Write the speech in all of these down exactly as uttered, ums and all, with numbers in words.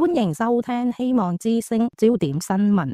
歡迎收聽希望之聲焦點新聞。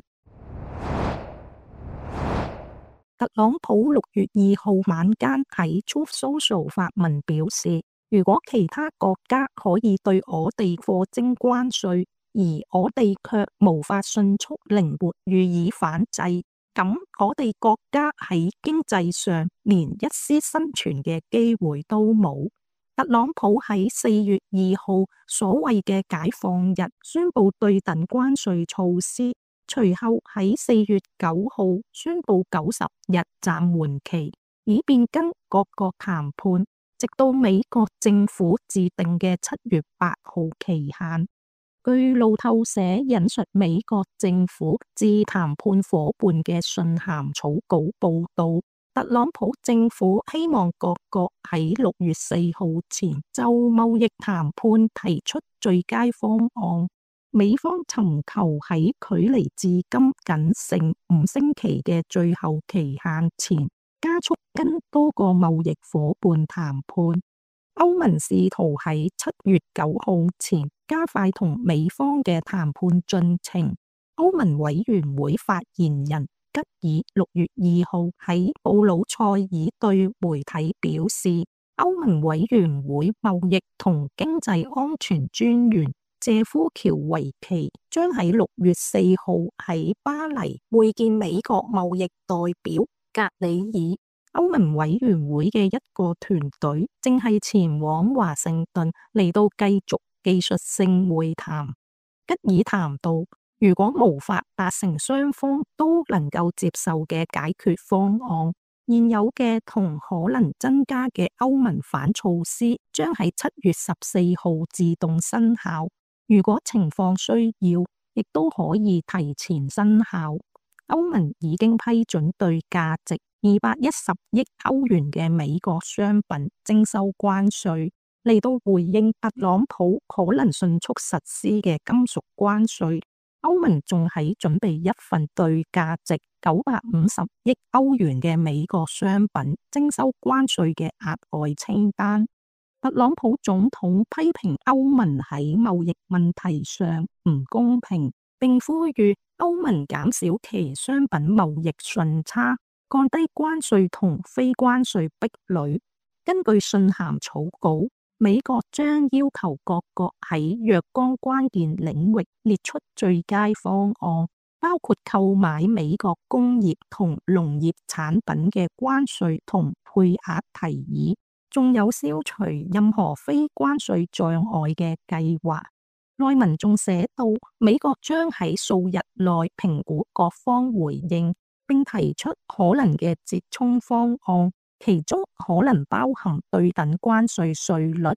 特朗普六月二號晚間喺 Truth Social 發文表示，如果其他國家可以對我哋課徵關稅，而我哋卻無法迅速靈活予以反制，咁我哋國家喺經濟上連一絲生存嘅機會都冇。特朗普喺四月二號所謂嘅解放日宣布對等關稅措施，隨後喺四月九號宣布九十日暫緩期，以便跟各國談判，直到美國政府制定嘅七月八號期限。據路透社引述美國政府致談判夥伴嘅信函草稿報道，特朗普政府希望各國喺六月四號前就貿易談判提出最佳方案。美方尋求喺距離至今僅剩五星期嘅最後期限前，加速跟多個貿易夥伴談判。歐盟試圖喺七月九號前加快同美方嘅談判進程。歐盟委員會發言人吉爾六月二號喺布魯塞爾對媒體表示，歐盟委員會貿易同經濟安全專員謝夫喬維奇將喺六月四號喺巴黎會見美國貿易代表格里爾。歐盟委員會嘅一個團隊正係前往華盛頓嚟到繼續技術性會談。吉爾談到，如果無法達成雙方都能夠接受嘅解決方案，現有嘅同可能增加嘅歐盟反措施將喺七月十四號自動生效。如果情況需要，亦都可以提前生效。歐盟已經批准對價值二百一十億歐元嘅美國商品徵收關稅，嚟到回應特朗普可能迅速實施嘅金屬關稅。歐盟仲喺準備一份對價值九百五十億歐元嘅美國商品徵收關稅嘅額外清單。特朗普總統批評歐盟喺貿易問題上唔公平，並呼籲歐盟減少其商品貿易順差，降低關稅同非關稅壁壘。根據信函草稿，美國將要求各國喺若干關鍵領域列出最佳方案，包括購買美國工業同農業產品嘅關稅同配額提議，仲有消除任何非關稅障礙嘅計劃。內文仲寫到，美國將喺數日內評估各方回應，並提出可能嘅折衷方案，其中可能包含對等關稅稅率。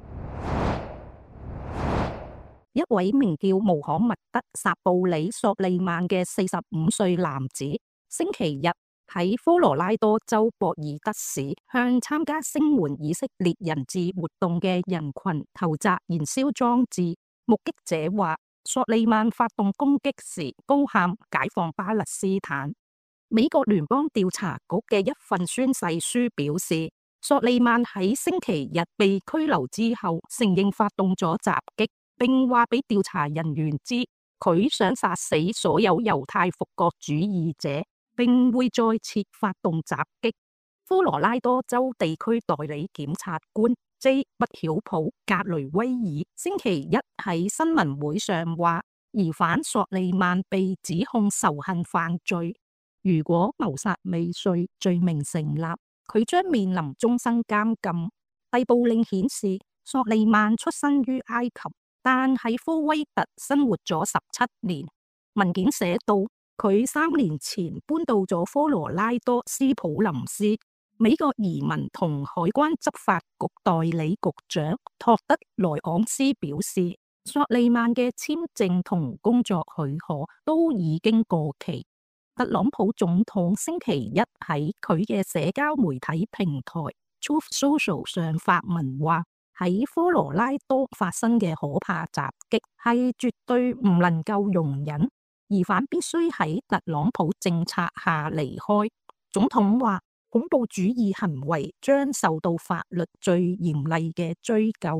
一位名叫穆罕默德·薩布里·索利曼嘅四十五歲男子，星期日喺科羅拉多州博爾德市向參加聲援以色列人質活動嘅人群投擲燃燒裝置。目擊者話，索利曼發動攻擊時高喊解放巴勒斯坦。美國聯邦調查局嘅一份宣誓書表示，索利曼喺星期日被拘留之後承認發動咗襲擊，並話俾調查人員知佢想殺死所有猶太復國主義者，並會再次發動襲擊。科羅拉多州地區代理檢察官 J. 不曉普格雷威爾星期一喺新聞會上話，疑犯索利曼被指控仇恨犯罪，如果謀殺未遂罪名成立，佢將面臨終身監禁。逮捕令顯示，索利曼出生於埃及，但喺科威特生活咗十七年。文件寫到，佢三年前搬到咗科羅拉多斯普林斯。美國移民同海關執法局代理局長托德萊昂斯表示，索利曼嘅簽證同工作許可都已經過期。特朗普總統星期一喺佢嘅社交媒體平台 Truth Social 上發文話，喺科羅拉多發生嘅可怕襲擊係絕對唔能夠容忍，疑犯必須喺特朗普政策下離開。總統話，恐怖主義行為將受到法律最嚴厲嘅追究。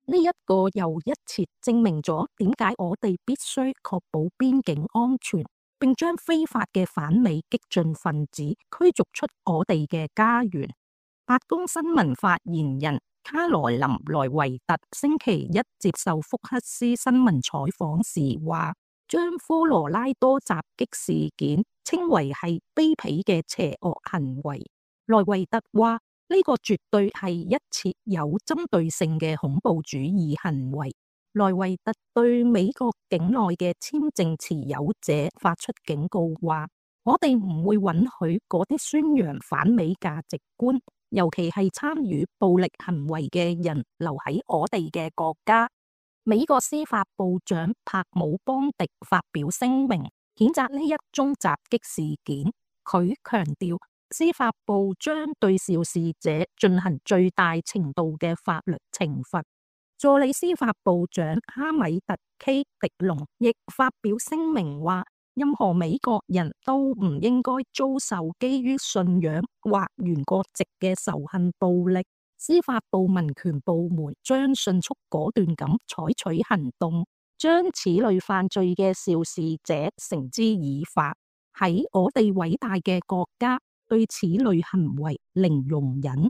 呢一個又一次證明咗點解我哋必須確保邊境安全，並將非法嘅反美激進分子驅逐出我哋嘅家園。白宮新聞發言人卡羅琳萊維特星期一接受福克斯新聞採訪時話，將科羅拉多襲擊事件稱為係卑鄙嘅邪惡行為。萊維特話，呢個絕對係一次有針對性嘅恐怖主義行為。萊維特對美國境內嘅簽證持有者發出警告話，我哋唔會允許嗰啲宣揚反美價值觀，尤其係參與暴力行為嘅人留喺我哋嘅國家。美國司法部長帕姆邦迪發表聲明，譴責呢一宗襲擊事件。佢強調，司法部將對肇事者進行最大程度嘅法律懲罰。助理司法部長哈米特 K 迪龍亦發表聲明話，任何美國人都唔應該遭受基於信仰或原國籍嘅仇恨暴力。司法部民權部門將迅速果斷咁採取行動，將此類犯罪嘅肇事者繩之以法。喺我哋偉大嘅國家，對此類行為零容忍。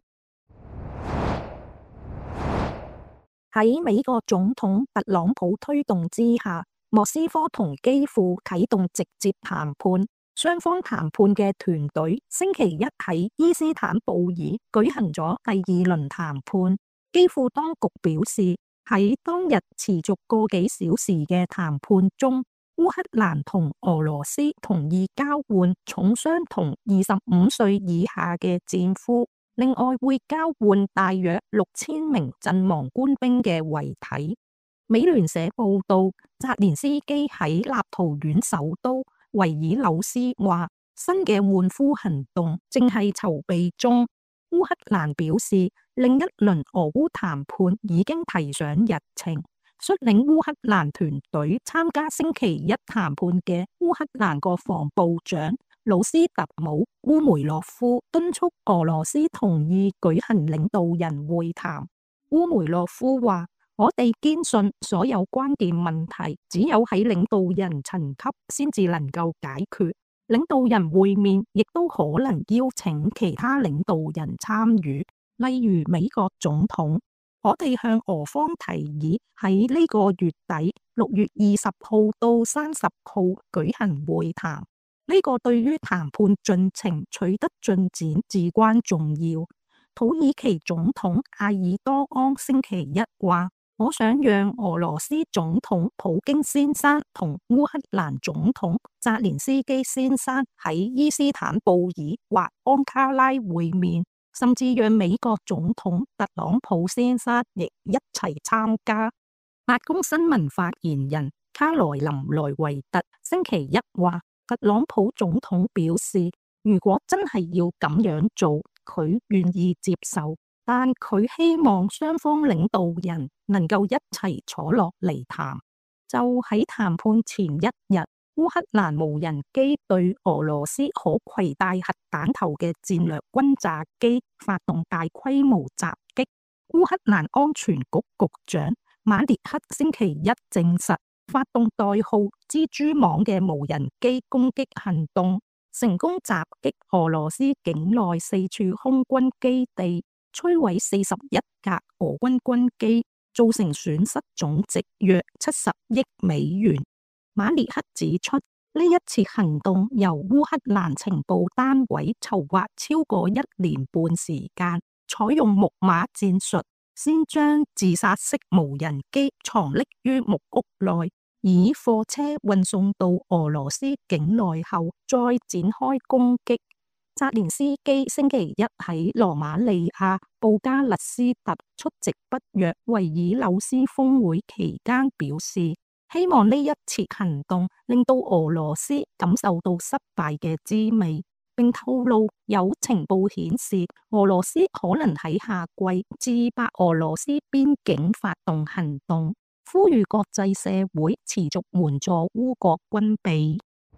喺美國總統特朗普推動之下，莫斯科同基輔啟動直接談判。雙方談判嘅團隊星期一喺伊斯坦布爾舉行咗第二輪談判。基輔當局表示，喺當日持續個幾小時嘅談判中，烏克蘭同俄羅斯同意交換重傷同二十五歲以下嘅戰俘，另外會交換大約六千名陣亡官兵嘅遺體。美聯社報道，澤連斯基喺立陶宛首都維爾紐斯話，新嘅換俘行動正係籌備中。烏克蘭表示，另一輪俄烏談判已經提上日程。率領烏克蘭團隊參加星期一談判嘅烏克蘭國防部長魯斯特姆烏梅洛夫敦促俄羅斯同意舉行領導人會談。烏梅洛夫話，我哋堅信所有關鍵問題只有喺領導人層級先至能夠解決。領導人會面亦都可能邀請其他領導人參與，例如美國總統。我哋向俄方提議喺呢個月底六月二十號到三十號舉行會談，呢個對於談判進程取得進展至關重要。土耳其總統艾爾多安星期一話，我想讓俄羅斯總統普京先生同烏克蘭總統澤連斯基先生喺伊斯坦布爾或安卡拉會面。甚至讓美國總統特朗普先生亦一齊參加。白宮新聞發言人卡羅琳萊維特星期一話，特朗普總統表示，如果真係要咁樣做，佢願意接受，但佢希望雙方領導人能夠一齊坐落嚟談。就喺談判前一日，烏克蘭無人機對俄羅斯可攜帶核彈頭嘅戰略轟炸機發動大規模襲擊。烏克蘭安全局局長馬列克星期一證實，發動代號蜘蛛網嘅無人機攻擊行動，成功襲擊俄羅斯境內四處空軍基地，摧毀四十一架俄軍軍機，造成損失總值約七十億美元。馬列克指出，呢一次行動由烏克蘭情報單位籌劃超過一年半時間，採用木馬戰術，先將自殺式無人機藏匿於木屋內，以貨車運送到俄羅斯境內後，再展開攻擊。澤連斯基星期一喺羅馬尼亞布加勒斯特出席北約維爾紐斯峰會期間表示，希望呢一次行動令到俄羅斯感受到失敗嘅滋味，並透露有情報顯示俄羅斯可能喺夏季至白俄羅斯邊境發動行動，呼籲國際社會持續援助烏國軍備。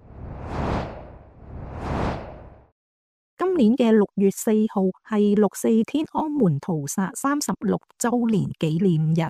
今年嘅六月四號係六四天安門屠殺三十六週年紀念日。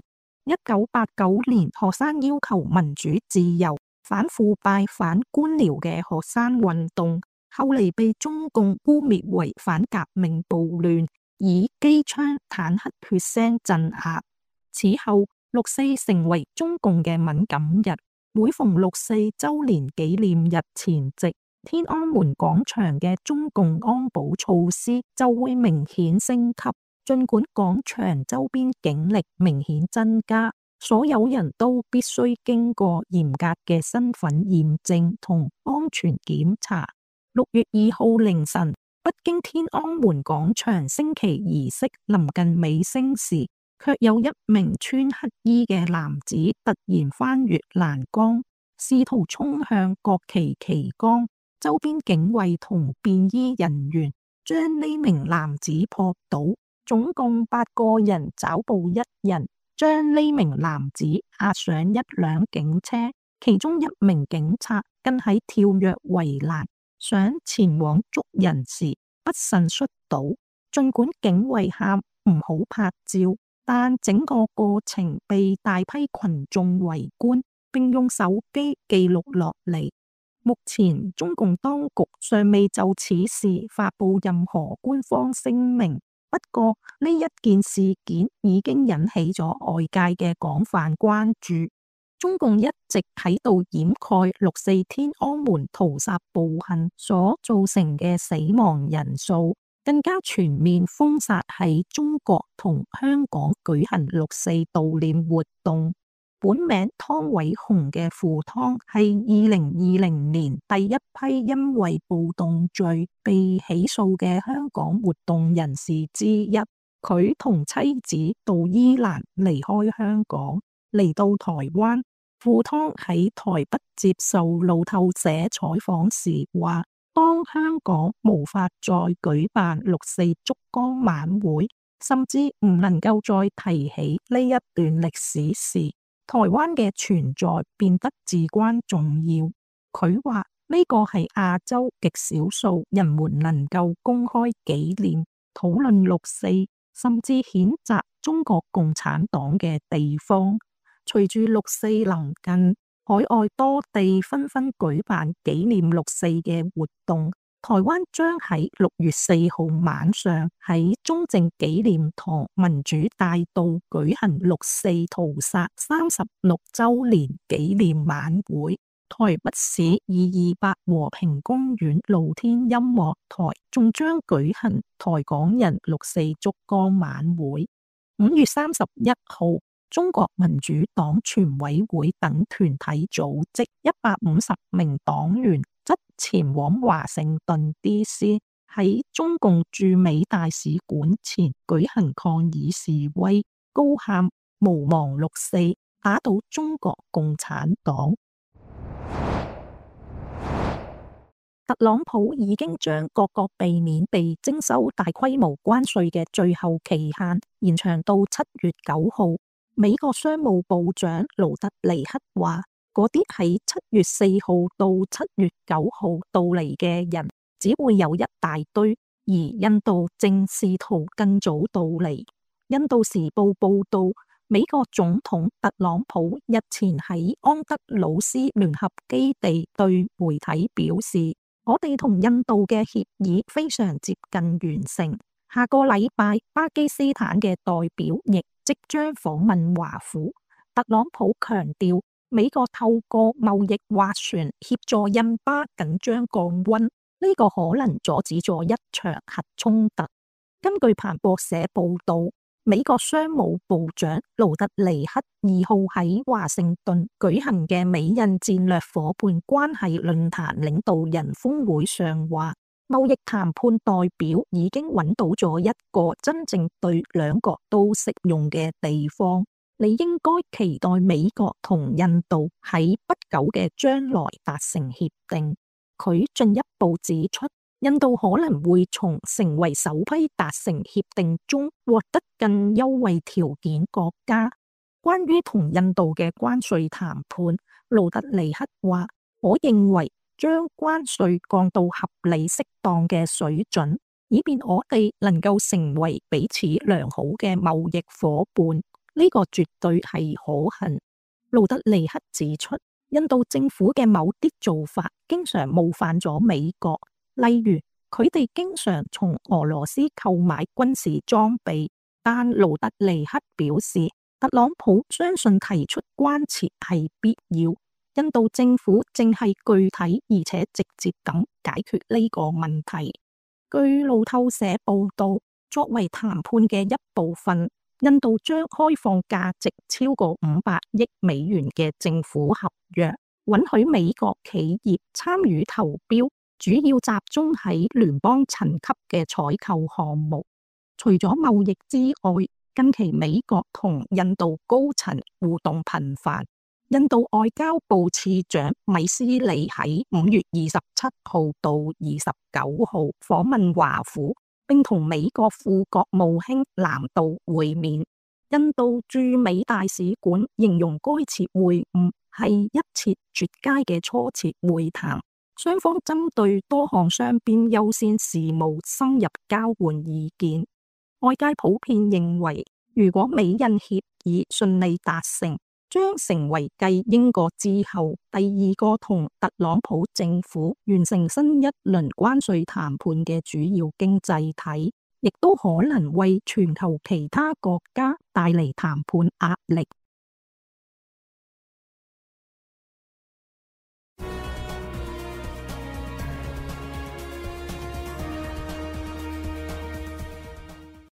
一九八九年，學生要求民主自由、反腐敗、反官僚嘅學生運動，後嚟被中共污衊為反革命暴亂，以機槍坦克血腥鎮壓。此後，六四成為中共嘅敏感日，每逢六四周年紀念日前夕，天安門廣場嘅中共安保措施就會明顯升級。儘管廣場周邊警力明顯增加，所有人都必須經過嚴格嘅身份驗證同安全檢查。六月二號凌晨，北京天安門廣場升旗儀式臨近尾聲時，卻有一名穿黑衣嘅男子突然翻越欄杆，試圖衝向國旗旗桿。周邊警衛同便衣人員將呢名男子撲倒。總共八個人抓捕一人，將呢名男子押上一輛警車，其中一名警察更喺跳躍圍欄，想前往捉人時不慎摔倒。儘管警衛喊唔好拍照，但整個過程被大批群眾圍觀，並用手機記錄落嚟。目前中共當局尚未就此事發布任何官方聲明。不過呢一件事件已經引起咗外界嘅廣泛關注。中共一直喺度掩蓋六四天安門屠殺暴行所造成嘅死亡人數，更加全面封殺喺中國同香港舉行六四悼念活動。本名湯偉雄嘅傅湯係二零二零年第一批因為暴動罪被起訴嘅香港活動人士之一。佢同妻子杜伊蘭離開香港，嚟到台灣。傅湯喺台北接受路透社採訪時話，當香港無法再舉辦六四燭光晚會，甚至唔能夠再提起呢一段歷史時，台灣嘅存在變得至關重要。佢話呢個係亞洲極少數人們能夠公開紀念、討論六四，甚至譴責中國共產黨嘅地方。隨住六四臨近，海外多地紛紛舉辦紀念六四嘅活動。台灣將喺六月四號晚上喺中正紀念堂民主大道舉行六四屠殺三十六週年紀念晚會。台北市二二八和平公園露天音樂台仲將舉行台港人六四燭光晚會。五月三十一號，中國民主黨全委會等團體組織一百五十名黨員則前往華盛頓 D C， 喺中共駐美大使館前舉行抗議示威，高喊毋忘六四，打倒中國共產黨。特朗普已經將各國避免被徵收大規模關稅嘅最後期限延長到七月九號。美國商務部長盧特尼克話，嗰啲喺七月四號到七月九號到嚟嘅人只會有一大堆，而印度正試圖更早到嚟。印度時報報道，美國總統特朗普日前喺安德魯斯聯合基地對媒體表示，我哋同印度嘅協議非常接近完成，下個禮拜巴基斯坦嘅代表亦即將訪問華府。特朗普強調，美國透過貿易斡旋協助印巴緊張降溫，呢個可能阻止咗一場核衝突。根據彭博社報道，美國商務部長盧特尼克二號喺華盛頓舉行嘅美印戰略夥伴關係論壇領導人峰會上話，貿易談判代表已經揾到咗一個真正對兩國都適用嘅地方，你應該期待美國同印度喺不久嘅將來達成協定。佢進一步指出，印度可能會從成為首批達成協定中獲得更優惠條件國家。關於同印度嘅關稅談判，盧特尼克話，我認為將關稅降到合理適當嘅水準，以便我哋能夠成為彼此良好嘅貿易夥伴。 呢個絕對係可行。路德尼克指出，印度政府嘅某啲做法經常冒犯咗美國，例如佢哋經常從俄羅斯購買軍事裝備，但路德尼克表示，特朗普相信提出關切係必要。印度政府正係具體而且直接咁解決呢個問題。據路透社報道，作為談判嘅一部分，印度將開放價值超過五百億美元嘅政府合約，允許美國企業參與投標，主要集中喺聯邦層級嘅採購項目。除咗貿易之外，近期美國同印度高層互動頻繁。印度外交部次長米斯利喺五月二十七號到二十九號訪問華府，並同美國副國務卿藍道會面。印度駐美大使館形容該次會晤係一次絕佳嘅初次會談，雙方針對多項雙邊優先事務深入交換意見。外界普遍認為，如果美印協議順利達成，將成為繼英國之後第二個同特朗普政府完成新一輪關稅談判嘅主要經濟體，亦都可能為全球其他國家帶嚟談判壓力。